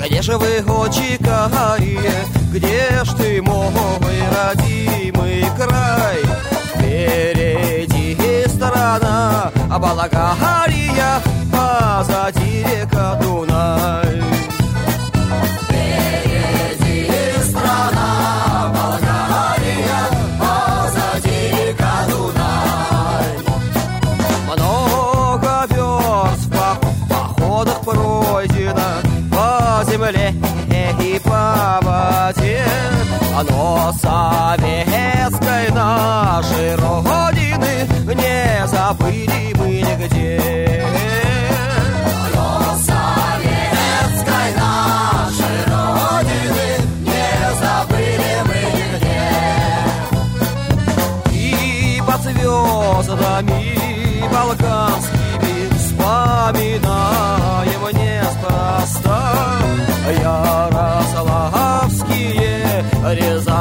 Где же вы, очи карие, где ж ты, мой родимый край? Впереди страна Болгария, позади река Дунай. Впереди страна Болгария, позади река Дунай. Много верст в походах пройдено, по земле и по воде, но советской нашей родины не забыли мы нигде. Но советской нашей родины не забыли мы нигде. И под звездами балканскими вспоминаем неспроста ярославские Рязани.